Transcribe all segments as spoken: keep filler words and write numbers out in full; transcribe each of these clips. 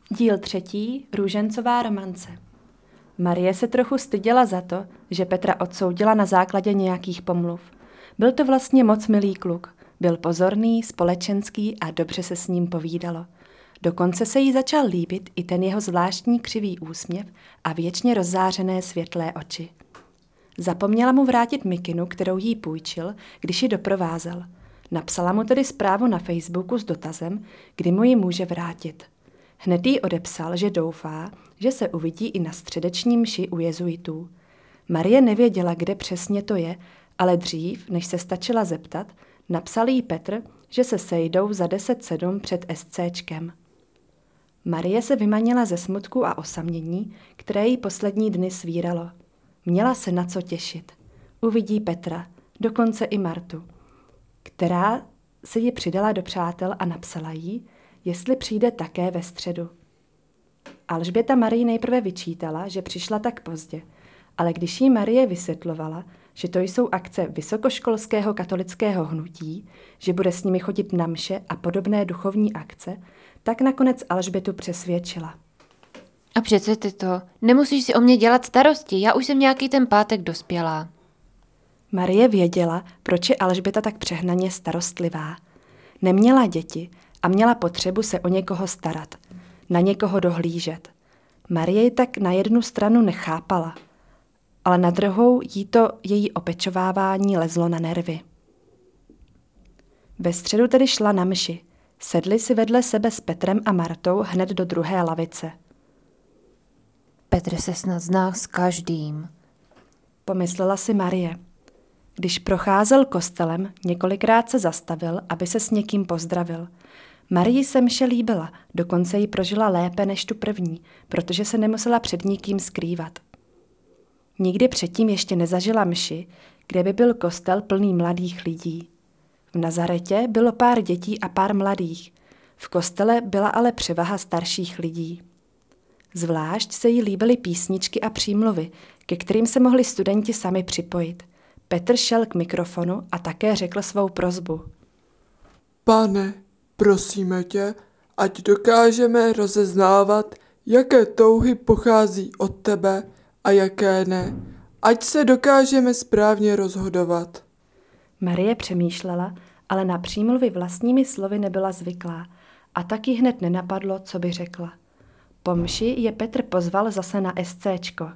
Díl třetí, Růžencová romance. Marie se trochu styděla za to, že Petra odsoudila na základě nějakých pomluv. Byl to vlastně moc milý kluk. Byl pozorný, společenský a dobře se s ním povídalo. Dokonce se jí začal líbit i ten jeho zvláštní křivý úsměv a věčně rozzářené světlé oči. Zapomněla mu vrátit mikinu, kterou jí půjčil, když ji doprovázel. Napsala mu tedy zprávu na Facebooku s dotazem, kdy mu ji může vrátit. Hned jí odepsal, že doufá, že se uvidí i na středeční mši u jezuitů. Marie nevěděla, kde přesně to je, ale dřív, než se stačila zeptat, napsal jí Petr, že se sejdou za deset sedm před SCčkem. Marie se vymanila ze smutku a osamění, které jí poslední dny svíralo. Měla se na co těšit. Uvidí Petra, dokonce i Martu, která se ji přidala do přátel a napsala jí, jestli přijde také ve středu. Alžběta Marii nejprve vyčítala, že přišla tak pozdě, ale když jí Marie vysvětlovala, že to jsou akce vysokoškolského katolického hnutí, že bude s nimi chodit na mše a podobné duchovní akce, tak nakonec Alžbětu přesvědčila. A přece ty to, nemusíš si o mě dělat starosti, já už jsem nějaký ten pátek dospělá. Marie věděla, proč je Alžběta tak přehnaně starostlivá. Neměla děti a měla potřebu se o někoho starat, na někoho dohlížet. Marie ji tak na jednu stranu nechápala, ale na druhou jí to její opečovávání lezlo na nervy. Ve středu tedy šla na mši. Sedli si vedle sebe s Petrem a Martou hned do druhé lavice. Petr se snad zná s každým, pomyslela si Marie. Když procházel kostelem, několikrát se zastavil, aby se s někým pozdravil. Marii se mše líbila, dokonce ji prožila lépe než tu první, protože se nemusela před nikým skrývat. Nikdy předtím ještě nezažila mši, kde by byl kostel plný mladých lidí. V Nazaretě bylo pár dětí a pár mladých. V kostele byla ale převaha starších lidí. Zvlášť se jí líbily písničky a přímluvy, ke kterým se mohli studenti sami připojit. Petr šel k mikrofonu a také řekl svou prosbu. Pane, prosíme tě, ať dokážeme rozeznávat, jaké touhy pochází od tebe a jaké ne. Ať se dokážeme správně rozhodovat. Marie přemýšlela, ale na přímluvy vlastními slovy nebyla zvyklá a taky hned nenapadlo, co by řekla. Po mši je Petr pozval zase na SCčko.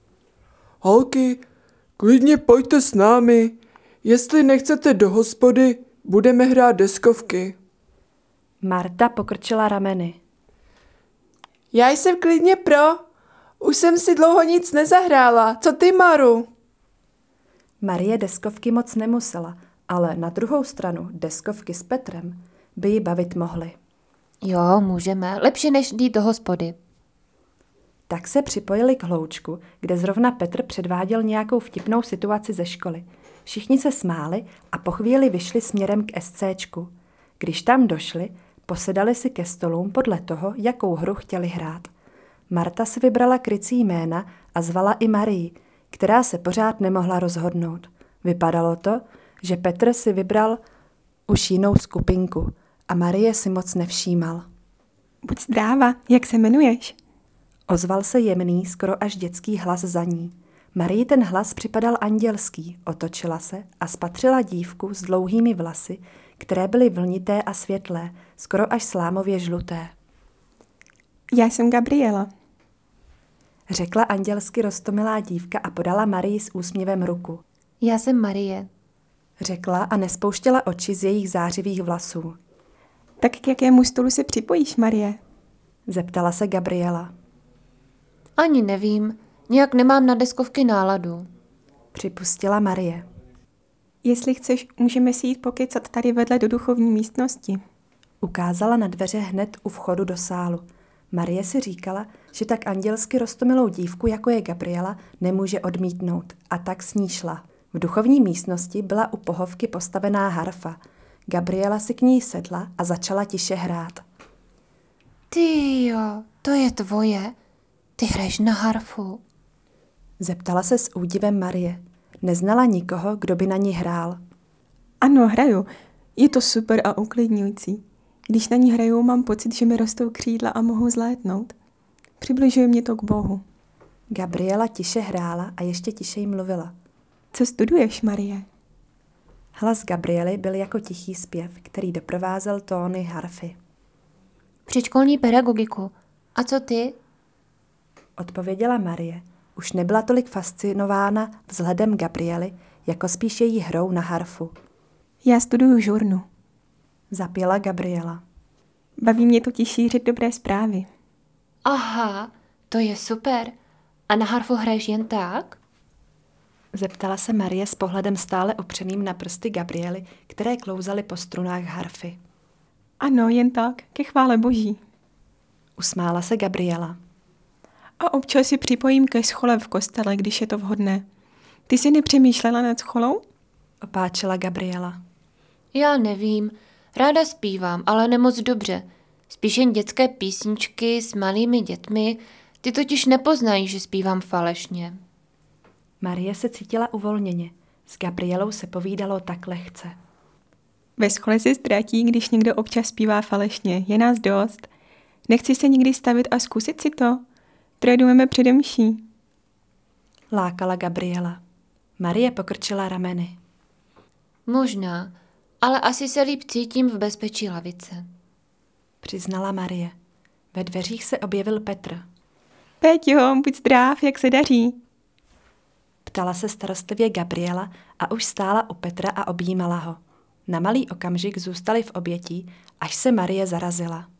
Holky, klidně pojďte s námi. Jestli nechcete do hospody, budeme hrát deskovky. Marta pokrčila rameny. Já jsem klidně pro. Už jsem si dlouho nic nezahrála. Co ty, Maru? Marie deskovky moc nemusela, ale na druhou stranu deskovky s Petrem by ji bavit mohly. Jo, můžeme. Lepší než jít do hospody. Tak se připojili k hloučku, kde zrovna Petr předváděl nějakou vtipnou situaci ze školy. Všichni se smáli a po chvíli vyšli směrem k SCčku. Když tam došli, posedali si ke stolům podle toho, jakou hru chtěli hrát. Marta si vybrala krycí jména a zvala i Marii, která se pořád nemohla rozhodnout. Vypadalo to, že Petr si vybral už jinou skupinku a Marie si moc nevšímal. Buď zdráva, jak se jmenuješ? Ozval se jemný, skoro až dětský hlas za ní. Marii ten hlas připadal andělský, otočila se a spatřila dívku s dlouhými vlasy, které byly vlnité a světlé, skoro až slámově žluté. Já jsem Gabriela, řekla andělsky roztomilá dívka a podala Marii s úsměvem ruku. Já jsem Marie, řekla a nespouštěla oči z jejich zářivých vlasů. Tak k jakému stolu se připojíš, Marie? Zeptala se Gabriela. Ani nevím, nějak nemám na deskovky náladu. Připustila Marie. Jestli chceš, můžeme si jít pokecat tady vedle do duchovní místnosti. Ukázala na dveře hned u vchodu do sálu. Marie si říkala, že tak andělsky roztomilou dívku, jako je Gabriela, nemůže odmítnout, a tak s ní šla. V duchovní místnosti byla u pohovky postavená harfa. Gabriela si k ní sedla a začala tiše hrát. Ty jo, to je tvoje. Ty hraješ na harfu. Zeptala se s údivem Marie. Neznala nikoho, kdo by na ní hrál. Ano, hraju. Je to super a uklidňující. Když na ní hraju, mám pocit, že mi rostou křídla a mohu zlétnout. Přibližuje mě to k Bohu. Gabriela tiše hrála a ještě tišeji mluvila. Co studuješ, Marie? Hlas Gabriely byl jako tichý zpěv, který doprovázel tóny harfy. Předškolní pedagogiku. A co ty? Odpověděla Marie. Už nebyla tolik fascinována vzhledem Gabriely, jako spíš její hrou na harfu. Já studuju žurnu. Zapěla Gabriela. Baví mě totiž šířit dobré zprávy. Aha, to je super. A na harfu hraješ jen tak? Zeptala se Marie s pohledem stále upřeným na prsty Gabriely, které klouzaly po strunách harfy. Ano, jen tak, ke chvále Boží. Usmála se Gabriela. A občas si připojím ke schole v kostele, když je to vhodné. Ty jsi nepřemýšlela nad scholou? Opáčela Gabriela. Já nevím. Ráda zpívám, ale nemoc dobře. Spíš jen dětské písničky s malými dětmi. Ty totiž nepoznají, že zpívám falešně. Marie se cítila uvolněně. S Gabrielou se povídalo tak lehce. Ve škole se ztratí, když někdo občas zpívá falešně. Je nás dost. Nechci se nikdy stavit a zkusit si to? Tradujeme přede mší. Lákala Gabriela. Marie pokrčila rameny. Možná, ale asi se líp cítím v bezpečí lavice. Přiznala Marie. Ve dveřích se objevil Petr. Péťo, buď zdrav, jak se daří? Ptala se starostlivě Gabriela a už stála u Petra a objímala ho. Na malý okamžik zůstali v obětí, až se Marie zarazila.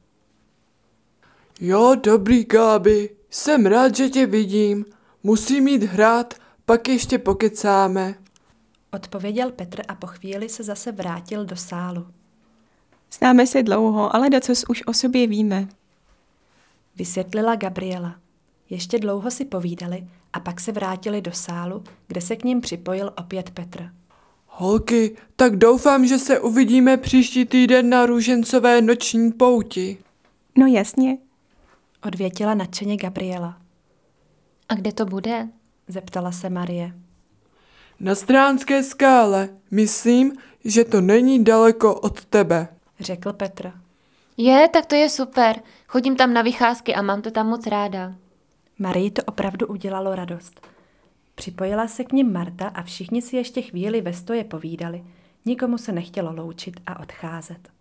Jo, dobrý, Gábi, jsem rád, že tě vidím. Musím jít hrát, pak ještě pokecáme. Odpověděl Petr a po chvíli se zase vrátil do sálu. Známe se dlouho, ale docos už o sobě víme. Vysvětlila Gabriela. Ještě dlouho si povídali a pak se vrátili do sálu, kde se k ním připojil opět Petr. Holky, tak doufám, že se uvidíme příští týden na růžencové noční pouti. No jasně. Odvětila nadšeně Gabriela. A kde to bude? Zeptala se Marie. Na Stránské skále. Myslím, že to není daleko od tebe. Řekl Petr. Je, tak to je super. Chodím tam na vycházky a mám to tam moc ráda. Marii to opravdu udělalo radost. Připojila se k nim Marta a všichni si ještě chvíli ve stoje povídali. Nikomu se nechtělo loučit a odcházet.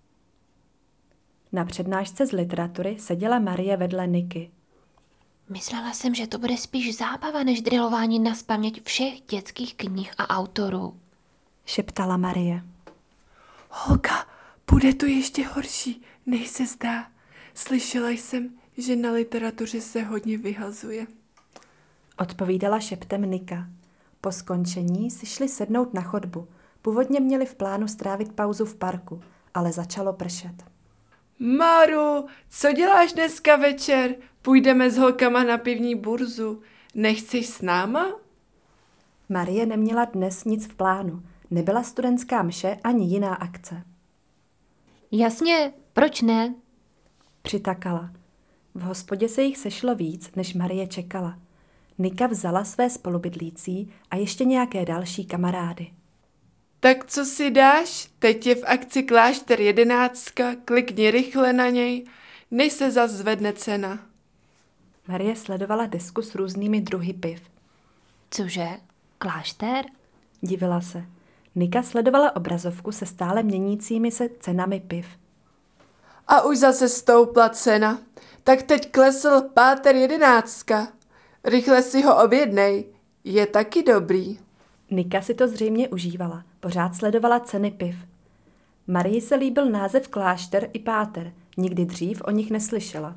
Na přednášce z literatury seděla Marie vedle Niky. Myslela jsem, že to bude spíš zábava než drillování nazpaměť všech dětských knih a autorů. Šeptala Marie. Holka, bude to ještě horší, než se zdá. Slyšela jsem, že na literatuře se hodně vyhazuje. Odpovídala šeptem Nika. Po skončení si šli sednout na chodbu. Původně měli v plánu strávit pauzu v parku, ale začalo pršet. Maru, co děláš dneska večer? Půjdeme s holkama na pivní burzu. Nechceš s náma? Marie neměla dnes nic v plánu. Nebyla studentská mše ani jiná akce. Jasně, proč ne? Přitakala. V hospodě se jich sešlo víc, než Marie čekala. Nika vzala své spolubydlící a ještě nějaké další kamarády. Tak co si dáš? Teď je v akci Klášter jedenáctka, klikni rychle na něj, než se zas zvedne cena. Marie sledovala desku s různými druhy piv. Cože? Klášter? Divila se. Nika sledovala obrazovku se stále měnícími se cenami piv. A už zase stoupla cena. Tak teď klesl páter jedenáctka. Rychle si ho objednej. Je taky dobrý. Nika si to zřejmě užívala. Pořád sledovala ceny piv. Marii se líbil název Klášter i Páter. Nikdy dřív o nich neslyšela.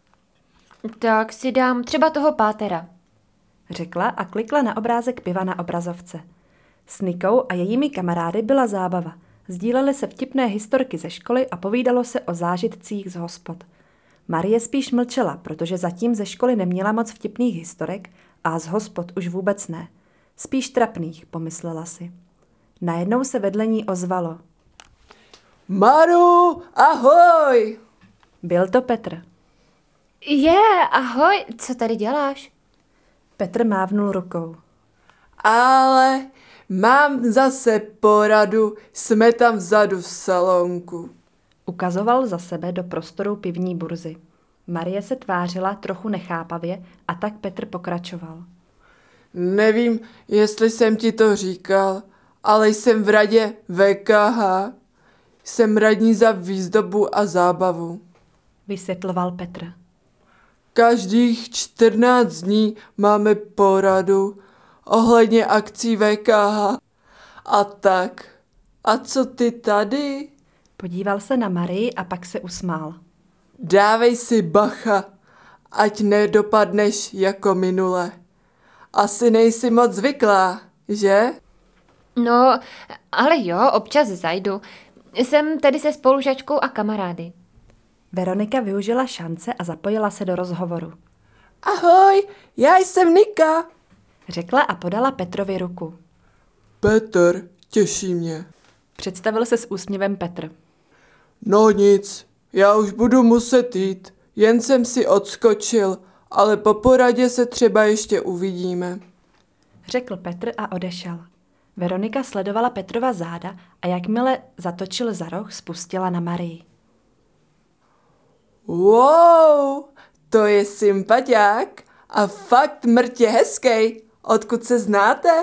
Tak si dám třeba toho pátera. Řekla a klikla na obrázek piva na obrazovce. S Nikou a jejími kamarády byla zábava. Sdílely se vtipné historky ze školy a povídalo se o zážitcích z hospod. Marie spíš mlčela, protože zatím ze školy neměla moc vtipných historek a z hospod už vůbec ne. Spíš trapných, pomyslela si. Najednou se vedle ní ozvalo. Maru, ahoj! Byl to Petr. Je, ahoj, co tady děláš? Petr mávnul rukou. Ale mám zase poradu, jsme tam vzadu v salonku. Ukazoval za sebe do prostoru pivní burzy. Marie se tvářila trochu nechápavě a tak Petr pokračoval. Nevím, jestli jsem ti to říkal, ale jsem v radě V K H. Jsem radní za výzdobu a zábavu. Vysvětloval Petr. Každých čtrnáct dní máme poradu ohledně akcí V K H. A tak. A co ty tady? Podíval se na Marii a pak se usmál. Dávej si bacha, ať nedopadneš jako minule. Asi nejsi moc zvyklá, že? No, ale jo, občas zajdu. Jsem tady se spolužačkou a kamarády. Veronika využila šance a zapojila se do rozhovoru. Ahoj, já jsem Nika. Řekla a podala Petrovi ruku. Petr, těší mě. Představil se s úsměvem Petr. No nic, já už budu muset jít, jen jsem si odskočil, ale po poradě se třeba ještě uvidíme. Řekl Petr a odešel. Veronika sledovala Petrova záda a jakmile zatočil za roh, spustila na Marii. Wow, to je sympatiák a fakt mrtě hezký. Odkud se znáte?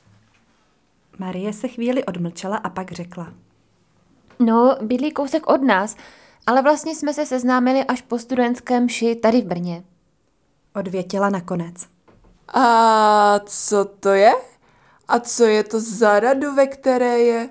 Marie se chvíli odmlčela a pak řekla. No, bydlí kousek od nás, ale vlastně jsme se seznámili až po studentském mši tady v Brně. Odvětila nakonec. A co to je? A co je to za radu, ve které je?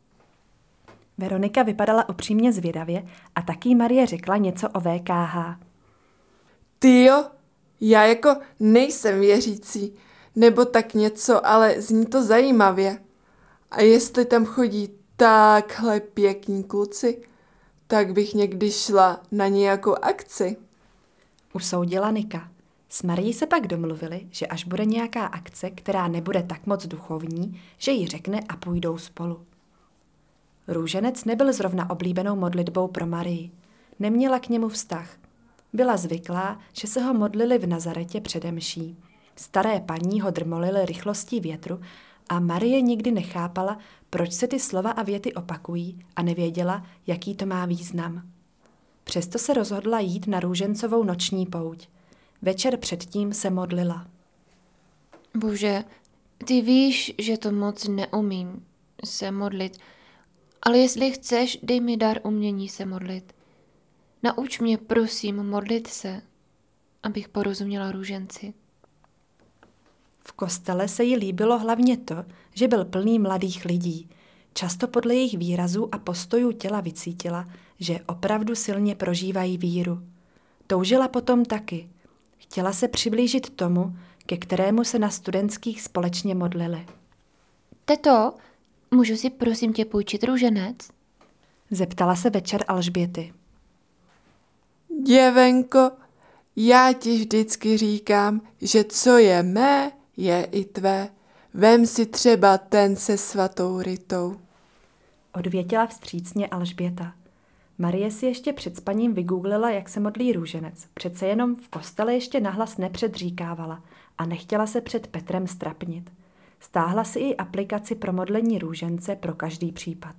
Veronika vypadala upřímně zvědavě a taky Marie řekla něco o V K H. Tyjo, já jako nejsem věřící, nebo tak něco, ale zní to zajímavě. A jestli tam chodí takhle pěkní kluci, tak bych někdy šla na nějakou akci. Usoudila Nika. S Marií se pak domluvili, že až bude nějaká akce, která nebude tak moc duchovní, že jí řekne a půjdou spolu. Růženec nebyl zrovna oblíbenou modlitbou pro Marii. Neměla k němu vztah. Byla zvyklá, že se ho modlili v Nazaretě přede mší. Staré paní ho drmolily rychlostí větru a Marie nikdy nechápala, proč se ty slova a věty opakují a nevěděla, jaký to má význam. Přesto se rozhodla jít na růžencovou noční pouť. Večer předtím se modlila. Bože, ty víš, že to moc neumím se modlit, ale jestli chceš, dej mi dar umění se modlit. Nauč mě, prosím, modlit se, abych porozuměla růženci. V kostele se jí líbilo hlavně to, že byl plný mladých lidí. Často podle jejich výrazů a postojů těla vycítila, že opravdu silně prožívají víru. Toužila potom taky. Chtěla se přiblížit tomu, ke kterému se na studentských společně modlili. Teto, můžu si prosím tě půjčit růženec? Zeptala se večer Alžběty. Děvenko, já ti vždycky říkám, že co je mé, je i tvé. Vem si třeba ten se svatou Ritou. Odvětila vstřícně Alžběta. Marie si ještě před spaním vygooglila, jak se modlí růženec. Přece jenom v kostele ještě nahlas nepředříkávala a nechtěla se před Petrem strapnit. Stáhla si i aplikaci pro modlení růžence pro každý případ.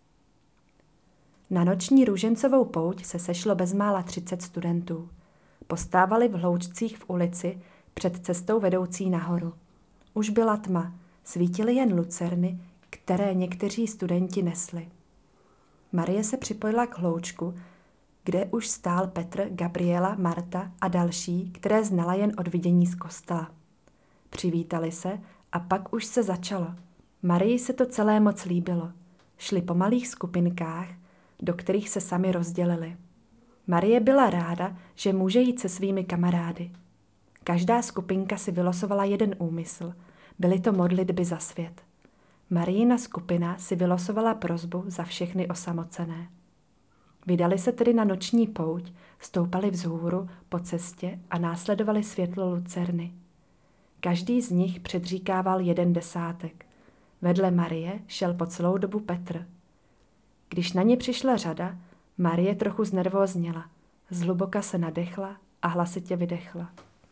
Na noční růžencovou pouť se sešlo bezmála třicet studentů. Postávali v hloučcích v ulici před cestou vedoucí nahoru. Už byla tma, svítily jen lucerny, které někteří studenti nesli. Marie se připojila k hloučku, kde už stál Petr, Gabriela, Marta a další, které znala jen od vidění z kostela. Přivítali se a pak už se začalo. Marii se to celé moc líbilo. Šli po malých skupinkách, do kterých se sami rozdělili. Marie byla ráda, že může jít se svými kamarády. Každá skupinka si vylosovala jeden úmysl. Byly to modlitby za svět. Marijina skupina si vylosovala prosbu za všechny osamocené. Vydali se tedy na noční pouť, stoupali vzhůru po cestě a následovali světlo lucerny. Každý z nich předříkával jeden desátek. Vedle Marie šel po celou dobu Petr. Když na ně přišla řada, Marie trochu znervózněla, zhluboka se nadechla a hlasitě vydechla.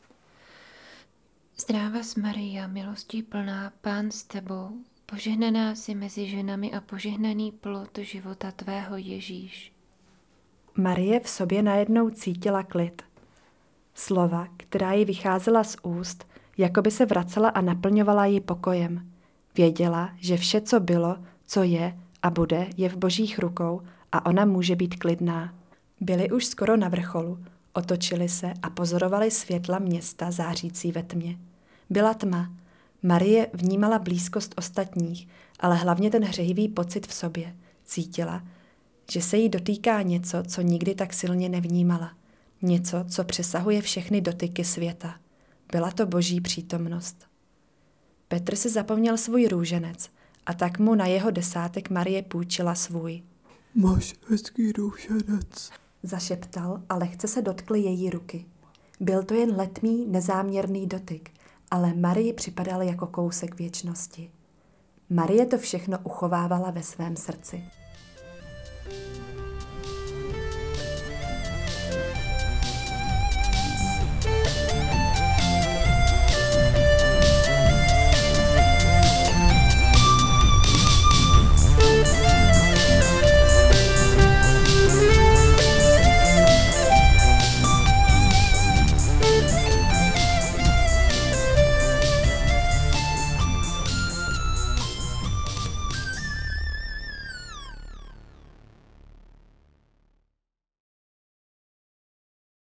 Zdráva s Maria, milostí plná, Pán s tebou, požehnaná jsi mezi ženami a požehnaný plod života tvého Ježíš. Marie v sobě najednou cítila klid. Slova, která jí vycházela z úst, jako by se vracela a naplňovala ji pokojem. Věděla, že vše, co bylo, co je a bude, je v božích rukou a ona může být klidná. Byli už skoro na vrcholu, otočili se a pozorovali světla města zářící ve tmě. Byla tma. Marie vnímala blízkost ostatních, ale hlavně ten hřejivý pocit v sobě. Cítila, že se jí dotýká něco, co nikdy tak silně nevnímala. Něco, co přesahuje všechny dotyky světa. Byla to boží přítomnost. Petr si zapomněl svůj růženec a tak mu na jeho desátek Marie půjčila svůj. Máš hezký růženec, Zašeptal a lehce se dotkl její ruky. Byl to jen letmý, nezáměrný dotyk, ale Marii připadal jako kousek věčnosti. Marie to všechno uchovávala ve svém srdci.